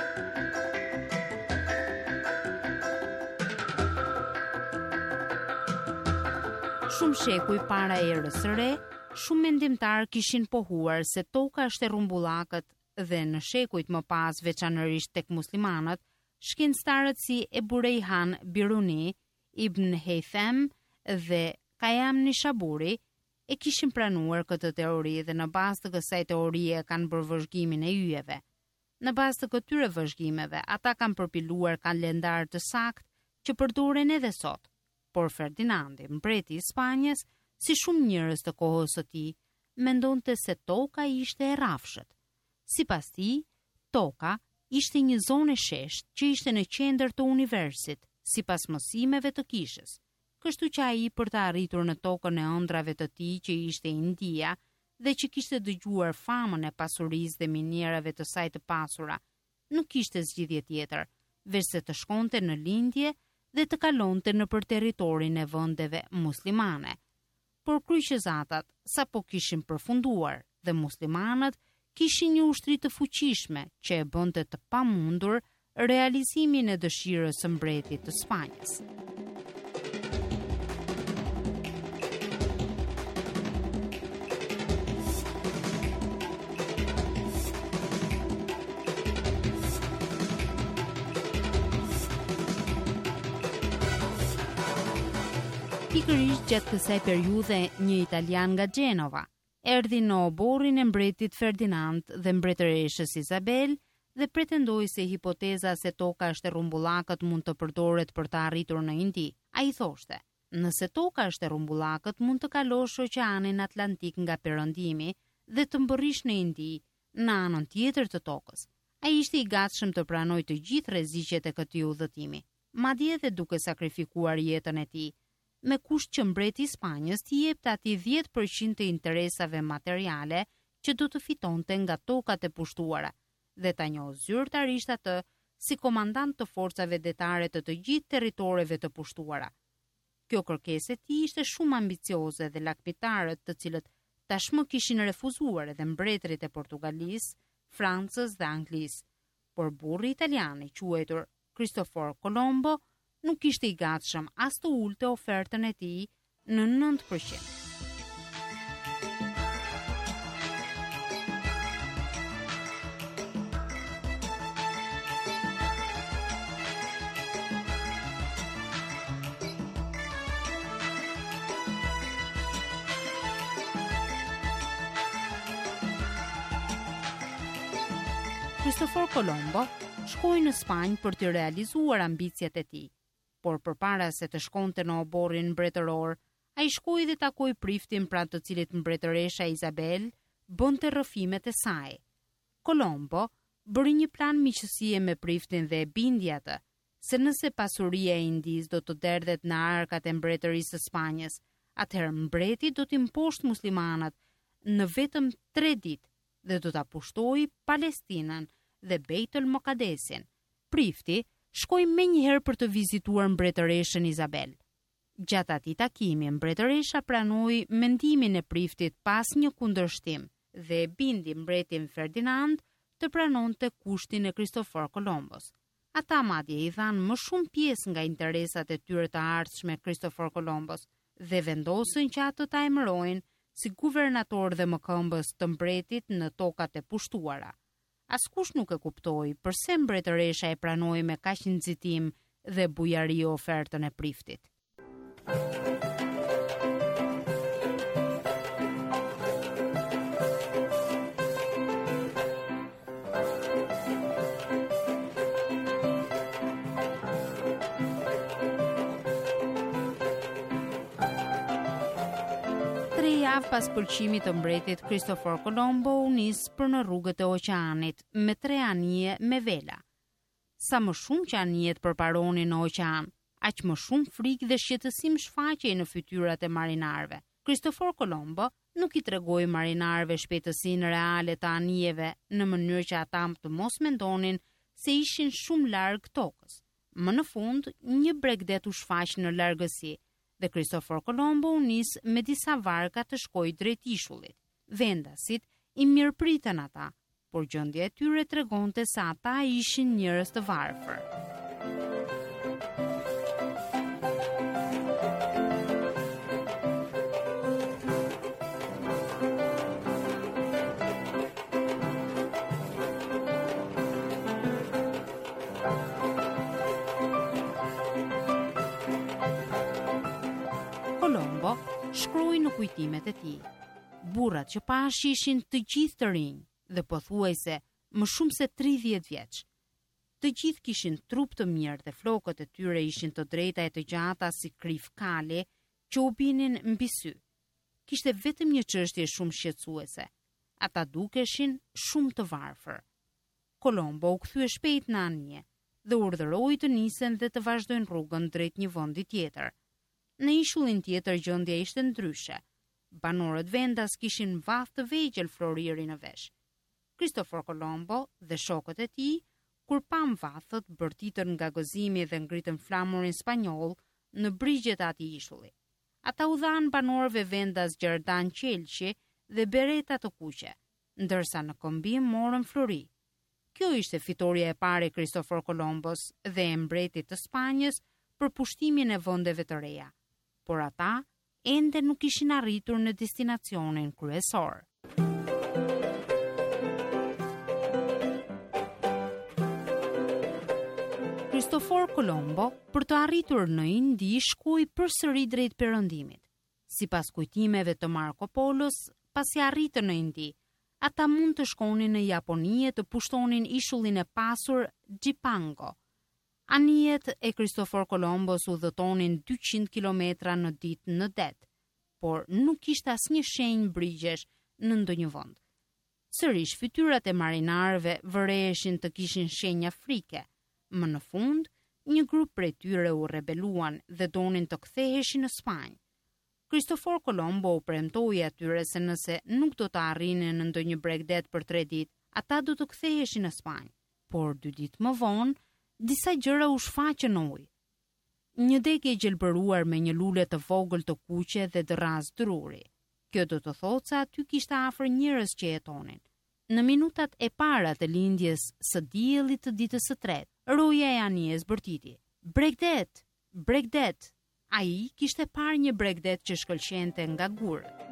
Shumë shekuj para erës së re, shumë mendimtar kishin pohuar se toka është e rrumbullakët dhe në shekujt më pas, veçanërisht tek muslimanët, shkencëtarët si Ebu Rejhan Biruni, Ibn Haytham dhe Kayam Nishaburi e kishin pranuar këtë teori dhe në bazë të kësaj teorie kanë bërë vëzhgimin e yjeve. Në bazë të këtyre vëzhgimeve, ata kanë përpiluar kalendar të saktë që përdoren edhe sot. Por Ferdinandi, mbreti i Spanjës, si shumë njerëz të kohës së tij, mendonte se toka ishte e rrafshët. Sipas tij, toka ishte një zonë e sheshtë që ishte në qendër të universit, sipas mësimeve të kishës. Kështu që ai për të arritur në tokën e ëndrave të tij që ishte India dhe që kishte dëgjuar famën e pasurisë dhe minierave të saj të pasura, nuk kishte zgjidhje tjetër, veçse të shkonte në lindje dhe të kalonte nëpër territorin e vendeve muslimane. Por kryqëzatat sapo kishin përfunduar dhe muslimanët kishin një ushtri të fuqishme që e bënte të pamundur realizimin e dëshirës së mbretit të Spanjës. Pikërisht gjatë kësaj periudhe një italian nga Gjenova erdhi në oborrin e mbretit Ferdinand dhe mbretëreshës Izabel dhe pretendoi se hipoteza se toka është e rrumbullakët mund të përdoret për të arritur në Indi. Ai thoshte: "Nëse toka është e rrumbullakët, mund të kalosh oqeanin Atlantik nga perëndimi dhe të mbërrish në Indi, në anën tjetër të tokës." Ai ishte i gatshëm të pranojë të gjithë rreziqet e këtij udhëtimi, madje edhe duke sakrifikuar jetën e tij, me kusht që mbreti i Spanjës t'i jepte atij 10% të interesave materiale që do të fitonte nga tokat e pushtuara dhe ta njohë zyrtarisht atë si komandant të forcave detare të të gjithë territoreve të pushtuara. Kjo kërkesë e tij ishte shumë ambicioze dhe lakmitarët, të cilët tashmë kishin refuzuar edhe mbretërit e Portugalisë, Francës dhe Anglisë, por burri italian i quajtur Cristoforo Colombo nuk ishte i gatshëm as të ulte ofertën e tij në 9%. Cristoforo Colombo shkoi në Spanjë për të realizuar ambicjet e tij, por përpara se të shkonte në oborrin mbretëror, ai shkoi dhe takoi priftin pranë të cilit mbretëresha Izabel bënte rrëfimet e saj. Colombo bëri një plan miqësie me priftin dhe e bindi atë se nëse pasuria e Indis do të derdhet në arkat e mbretërisë së Spanjës, atëherë mbreti do t'i mposhtë muslimanat në vetëm 3 ditë dhe do ta pushtojë Palestinën dhe Beitul Mokadesin. Prifti shkoi menjëherë për të vizituar mbretëreshën Izabel. Gjatë atij takimi, mbretëresha pranoi mendimin e priftit pas një kundërshtim dhe e bindi mbretin Ferdinand të pranonte kushtin e Cristoforo Colombos. Ata madje i dhanë më shumë pjesë nga interesat e tyre të ardhshme Cristoforo Colombos dhe vendosën që atë ta emërojnë si guvernator dhe mëkëmbës të mbretit në tokat e pushtuara. Askush nuk e kuptoi pse mbretëresha e pranoi me kaq nxitim dhe bujari ofertën e priftit. Javë pas pëlqimit të mbretit, Cristoforo Colombo u nis për në rrugët e oqeanit me 3 anije me vela. Sa më shumë që anijet përparonin në oqean, aq më shumë frikë dhe shqetësim shfaqej në fytyrat e marinarëve. Cristoforo Colombo nuk i tregoi marinarëve shpejtësinë reale të anijeve në mënyrë që ata të mos mendonin se ishin shumë larg tokës. Më në fund, një bregdet u shfaq në largësi dhe Cristoforo Colombo u nis me disa varka të shkojë drejt ishullit. Vendasit i mirëpritën ata, por gjendja e tyre tregonte se ata ishin njerëz të varfër. Colombo shkroi në kujtimet e tij. Burrat që pash ishin të gjithë të rinj dhe pothuajse më shumë se 30 vjeç. Të gjithë kishin trup të mirë dhe flokët e tyre ishin të drejta e të gjata si krif kale që u binin mbi sy. Kishte vetëm një çështje shumë shqetësuese. Ata dukeshin shumë të varfër. Colombo u kthye shpejt në anije dhe urdhëroi të nisen dhe të vazhdojnë rrugën drejt një vendi tjetër. Në ishullin tjetër gjendja ishte ndryshe. Banorët vendas kishin vath të vegjël floriri në vesh. Cristoforo Colombo dhe shokët e tij, kur pam vathët, bërtitën nga gëzimi dhe ngritën flamurin spanjoll në brigjet e atij ishulli. Ata u dhanë banorëve vendas gjerdan qelçi dhe bereta të kuqe, ndërsa në kombim morën flori. Kjo ishte fitoria e parë e Cristoforo Colombos dhe e mbretit të Spanjës për pushtimin e vendeve të reja. Por ata ende nuk ishin arritur në destinacionin kryesor. Cristoforo Colombo, për të arritur në Indi, shkoi përsëri drejt perëndimit. Sipas kujtimeve të Marco Polos, pasi arritën në Indi, ata mund të shkonin në Japoni e të pushtonin ishullin e pasur Gjipango. Anijet e Cristoforo Colombos u udhëtonin 200 kilometra në ditë në det, por nuk kishte asnjë shenjë brigjesh në ndonjë vend. Sërish fytyrat e marinarëve vëreheshin të kishin shenja frike. Më në fund, një grup prej tyre u rebeluan dhe donin të ktheheshin në Spanjë. Cristoforo Colombo u premtoi atyre se nëse nuk do të arrinin në ndonjë bregdet për 3 ditë, ata do të ktheheshin në Spanjë. Por 2 ditë më vonë, disa gjëra u shfaqën në ujë. Një degë e gjelbëruar me një lule të vogël të kuqe dhe dërraz druri. Kjo do të thotë se aty kishte afër njerëz që jetonin. Në minutat e para të lindjes së diellit të ditës së tretë, roja e anijes bërtiti. Bregdet! Bregdet! Ai kishte parë një bregdet që shkëlqente nga gurët.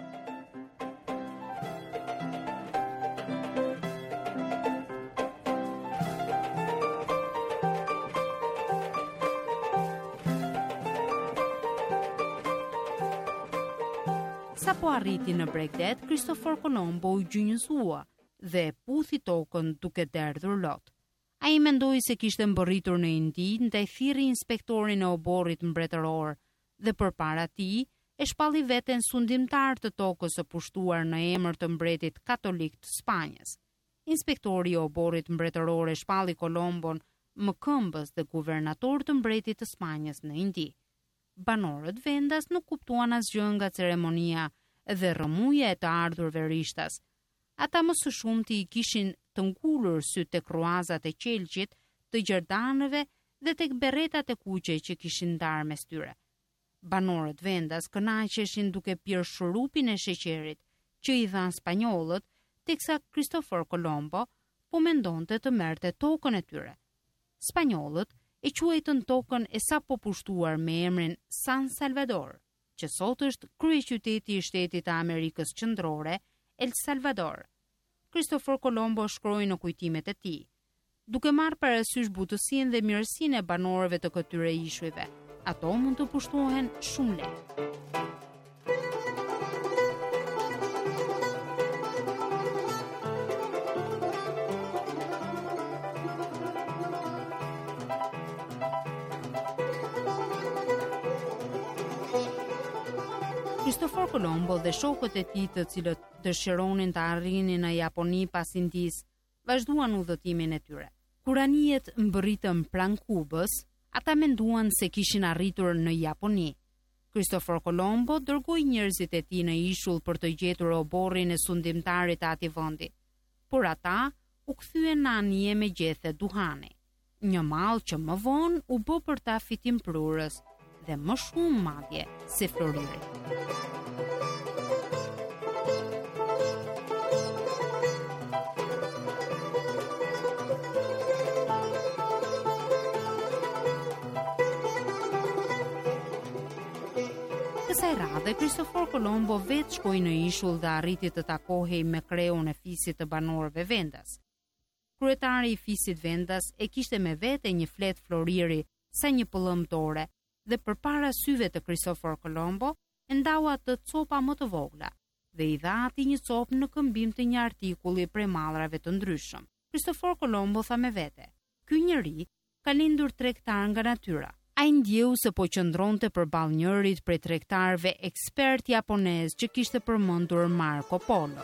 Sa po arriti në Bregdet, Kristofor Kolombo u gjynjësua dhe puthi tokën duke derdhur lot. Ai mendoi se kishte mbërritur në Indi ndaj thirrri inspektorin e oborrit mbretëror dhe përpara tij e shpalli veten sundimtar të tokës së pushtuar në emër të mbretit katolik të Spanjës. Inspektori i oborrit mbretëror e shpalli Kolombon më këmbës dhe guvernator të mbretit të Spanjës në Indi. Banorët vendas nuk kuptuan asgjë nga ceremonia dhe rrëmuja e të ardhurve rishtas. Ata më së shumti i kishin të ngulur sy tek kruazat e qelqit, të gjerdanëve dhe tek berretat e kuqe që kishin ndarë mes tyre. Banorët vendas kënaqeshin duke pirë shurupin e sheqerit që i dhan spanjollët, teksa Kristofor Kolombo po mendonte të merrte tokën e tyre. Spanjollët e quajtën tokën e sapo pushtuar me emrin San Salvador, që sot është kryeqyteti i shtetit të Amerikës Qendrore, El Salvador. Kristofor Kolombo shkroi në kujtimet e tij, duke marrë parasysh butësinë dhe mirësinë e banorëve të këtyre ishujve. Ato mund të pushtohen shumë lehtë. Kristofor Kolombo dhe shokët e tij të cilët dëshironin të arrinin në Japoni pas Indis, vazhduan udhëtimin e tyre. Kur anijet mbërritën pranë Kubës, ata menduan se kishin arritur në Japoni. Kristofor Kolombo dërgoi njerëzit e tij në ishull për të gjetur oborrin e sundimtarit të atij vendi, por ata u kthyen në anije me gjethe duhani. Një mall që më vonë u bë për ta fitimprurës dhe më shumë madje se floriri. Kësaj radhe, Kristofor Kolombo vetë shkoi në ishull dhe arriti të takohej me kreun e fisit të banorëve vendas. Kryetari i fisit vendas e kishte me vete një flet floriri sa një pëllëm tore dhe përpara syve të Kristofor Kolombo e ndau atë copa më të vogla dhe i dha atij një copë në këmbim të një artikulli prej mallrave të ndryshëm. Kristofor Kolombo tha me vete: "Ky njeri ka lindur tregtar nga natyra." Ai ndjeu se po qëndronte përballë njërit prej tregtarëve ekspert japonez që kishte përmendur Marco Polo.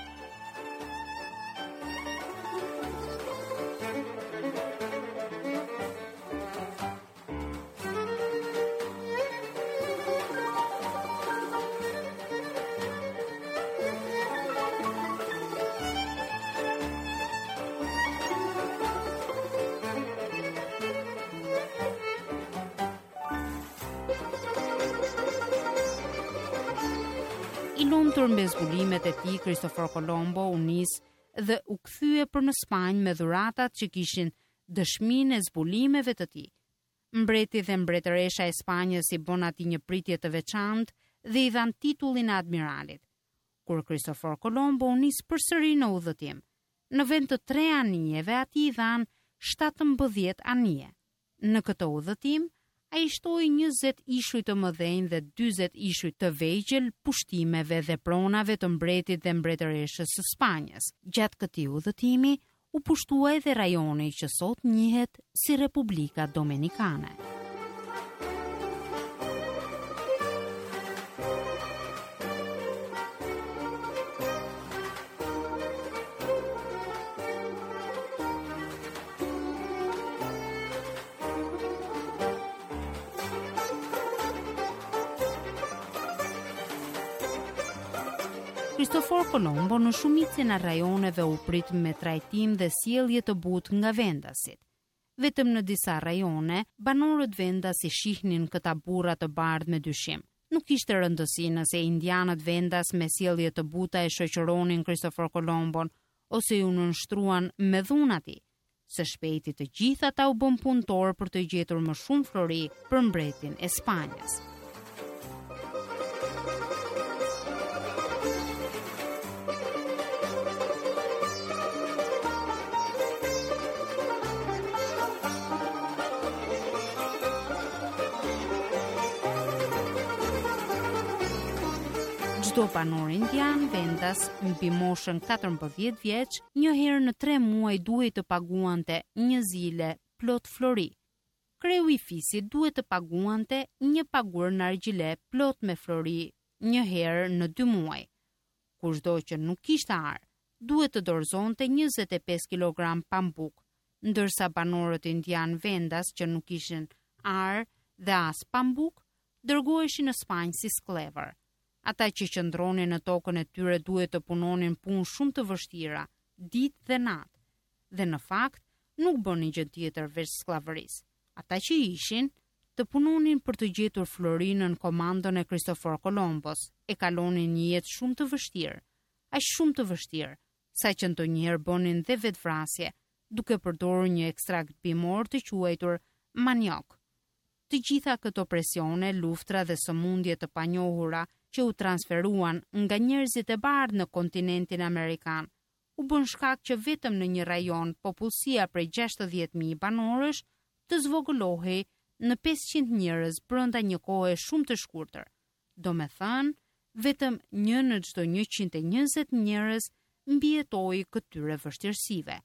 I lumtur me zbulimet e tij, Kristofor Kolombo u nis dhe u kthye për në Spanjë me dhuratat që kishin dëshminë e zbulimeve të tij. Mbreti dhe mbretëresha e Spanjës i bën atij një pritje të veçantë dhe i dhan titullin e admiralit. Kur Kristofor Kolombo u nis përsëri në udhëtim, në vend të 3 anijeve atij i dhan 17 anije. Në këtë udhëtim ai shtoi 20 ishuj të mëdhenj dhe 40 ishuj të vegjël pushtimeve dhe pronave të mbretit dhe mbretëreshës së Spanjës. Gjatë këtij udhëtimi u pushtua edhe rajoni që sot njihet si Republika Dominikane. Kristofor Kolombo në shumicën e rajoneve u prit me trajtim dhe sjellje të butë nga vendasit. Vetëm në disa rajone, banorët vendas i shihnin këta burra të bardhë me dyshim. Nuk kishte rëndësi nëse indianët vendas me sjellje të buta e shoqëronin Kristofor Kolombon ose ju nënshtruan me dhunati. Së shpejti të gjithë ata u bën punëtor për të gjetur më shumë flori për mbretin e Spanjës. Çdo banor indian vendas mbi moshën 14 vjeç, një herë në 3 muaj duhet të paguante një zile plot flori. Kreu i fisit duhet të paguante një pagur nargjile plot me flori një herë në 2 muaj. Kushdo që nuk kishte ar, duhet të dorëzonte 25 kg pambuk, ndërsa banorët indian vendas që nuk kishin ar dhe as pambuk, dërgoheshin në Spanjë si sklever. Ata që qëndronin në tokën e tyre duhet të punonin punë shumë të vështira, ditë dhe natë, dhe në fakt nuk bënin gjë tjetër veç skllavërisë. Ata që ishin të punonin për të gjetur florinën në komandën e Kristofor Kolombos, e kalonin një jetë shumë të vështirë, aq shumë të vështirë, sa që ndonjëherë bënin dhe vetvrasje, duke përdorur një ekstrakt bimor të quajtur maniok. Të gjitha këto presione, luftra dhe sëmundje të panjohura që u transferuan nga njerëzit e bardhë në kontinentin amerikan, u bën shkak që vetëm në një rajon popullsia prej 60.000 banorësh të zvogëlohej në 500 njerëz brenda një kohe shumë të shkurtër. Do me thënë, vetëm një në çdo 120 njerëz mbijetoi këtyre vështirësive.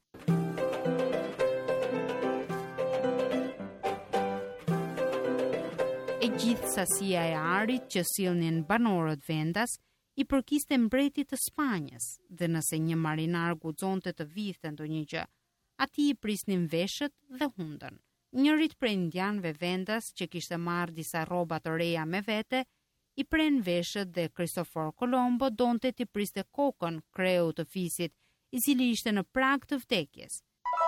E gjithë sasia e arit që sillnin banorët vendas i përkiste mbretit të Spanjës, dhe nëse një marinar guxonte të vidhte ndonjë gjë, ati i prisnin veshët dhe hundën. Njërit prej indianëve vendas që kishte marrë disa rroba të reja me vete, i pren veshët dhe Kristofor Kolombo donte t'i priste kokën kreut të fisit, i cili ishte në prag të vdekjes.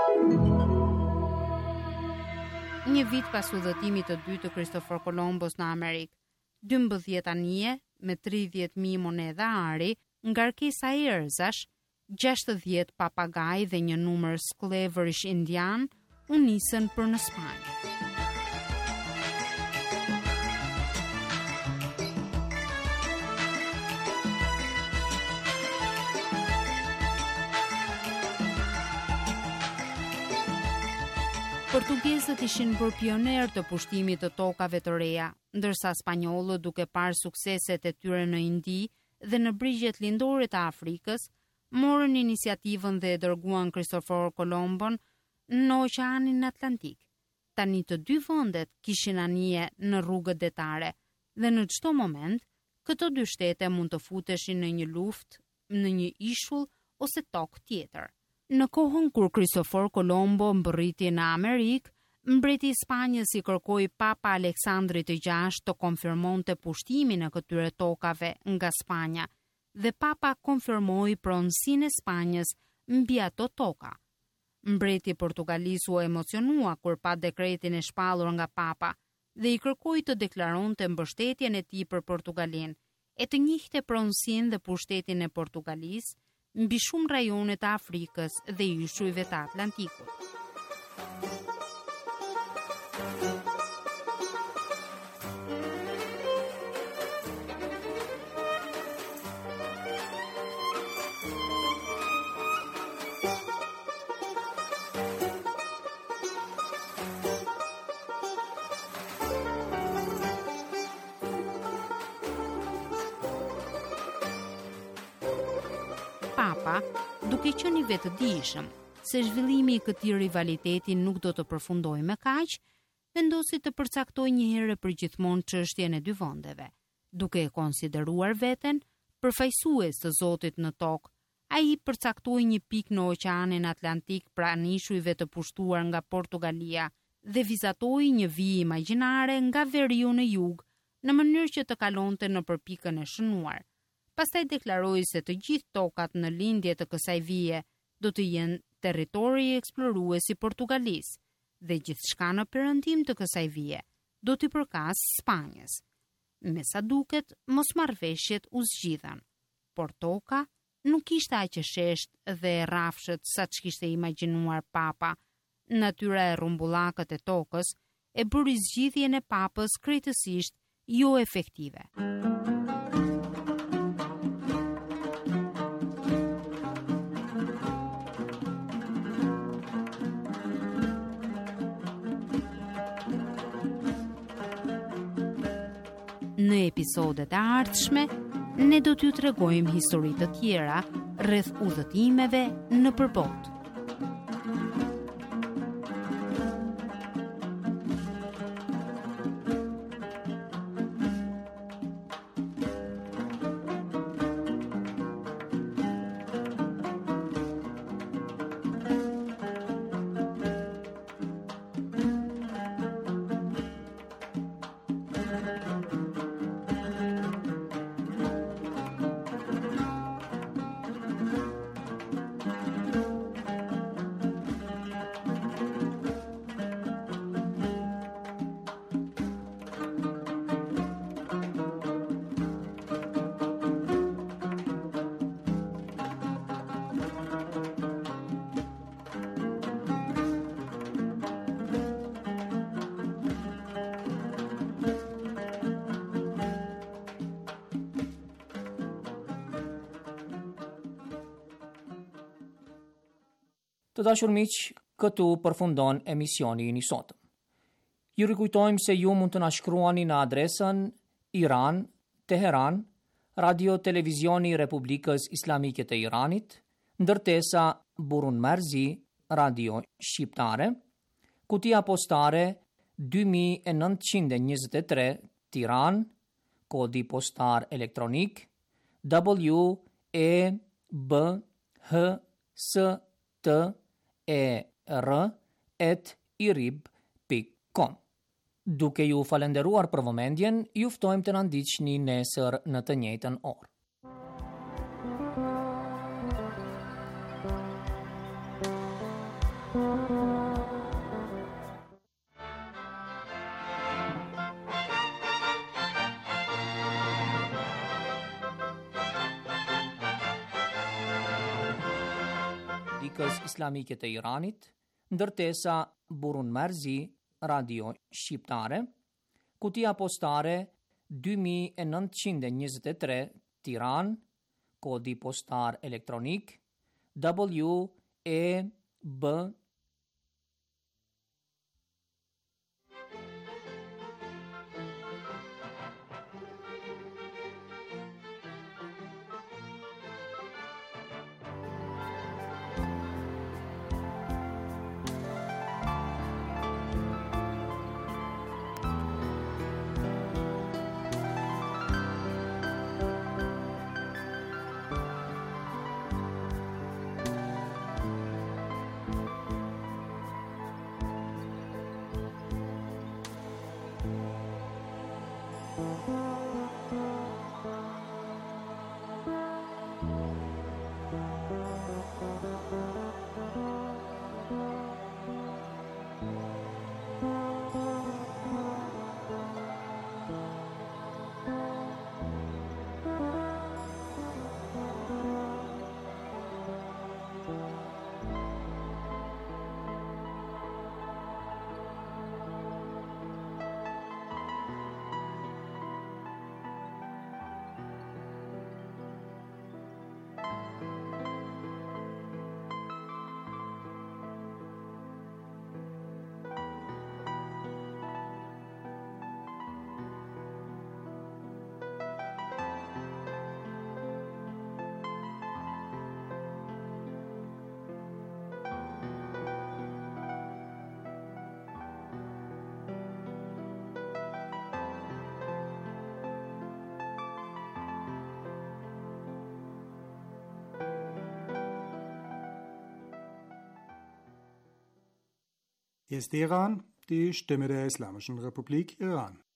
Një vit pas udhëtimit të dytë të Kristofor Kolombos në Amerikë, 12 anije me 30.000 monedha ari, ngarkesa erëzash, 60 papagaj dhe një numër sklevërish indian u nisën për në Spanjë. Portugezët ishin bërë pioner të pushtimit të tokave të reja, ndërsa spanjollët, duke parë sukseset e tyre në Indi dhe në brigjet lindore të Afrikës, morën iniciativën dhe dërguan Kristofor Kolombon në Oqeanin Atlantik. Tani të dy vendet kishin anije në rrugët detare dhe në çdo moment këto dy shtete mund të futeshin në një luftë, në një ishull ose tokë tjetër. Në kohën kur Kristofor Kolombo mbërriti në Amerikë, mbreti i Spanjës i kërkoi Papa Aleksandrit të VI të konfirmonte pushtimin e këtyre tokave nga Spanja, dhe Papa konfirmoi pronësinë e Spanjës mbi ato toka. Mbreti portugalis u emocionua kur pa dekretin e shpallur nga Papa dhe i kërkoi të deklaronte mbështetjen e tij për Portugalinë, e të njihte pronësinë dhe pushtetin e Portugalisë mbi shumë rajone të Afrikës dhe yshujve të Atlantikut. Papa, duke qenë i vetëdijshëm se zhvillimi i këtij rivaliteti nuk do të përfundojë me kaq, vendosi të përcaktojë një herë për gjithmonë çështjen e dy vendeve. Duke e konsideruar veten përfaqësues të Zotit në tokë, ai përcaktoi një pikë në Oqeanin Atlantik pranë ishujve të pushtuar nga Portugalia dhe vizatoi një vijë imagjinare nga veriu në jug, në mënyrë që të kalonte nëpër pikën e shënuar. Pastaj deklaroi se të gjithë tokat në lindje të kësaj vije do të jenë territori eksplorues i Portugalisë dhe gjithçka në perëndim të kësaj vije do t'i përkasë Spanjës. Me sa duket, mosmarrveshjet u zgjidhan, por toka nuk ishte aq e sheshtë dhe e rrafshët sa ç'kishte imagjinuar papa. Natyra e rrumbullakët e tokës e bëri zgjidhjen e papës krejtësisht jo efektive. Në episodet e ardhshme, ne do t'ju tregojmë histori të tjera rreth udhëtimeve në përbot. Të dashur miq, këtu përfundon emisioni i sotëm. Ju rikujtojmë se ju mund të na shkruani në adresën Iran, Teheran, Radio Televizioni Republikës Islamike të Iranit, ndërtesa Burun Merzi, Radio Shqiptare, kutia postare 2923 Tiran, kodi postar elektronik WEBHSTER@irib.com. Duke ju falenderuar për vëmendjen, ju ftojmë të na ndiqni nesër në të njëjtën orë. Republikës Islamike të Iranit, ndërtesa Burun Merzi, Radio Shqiptare, kutia postare 2923 Tiran, kodi postar elektronik WEB Hier ist Iran, die Stimme der Islamischen Republik Iran.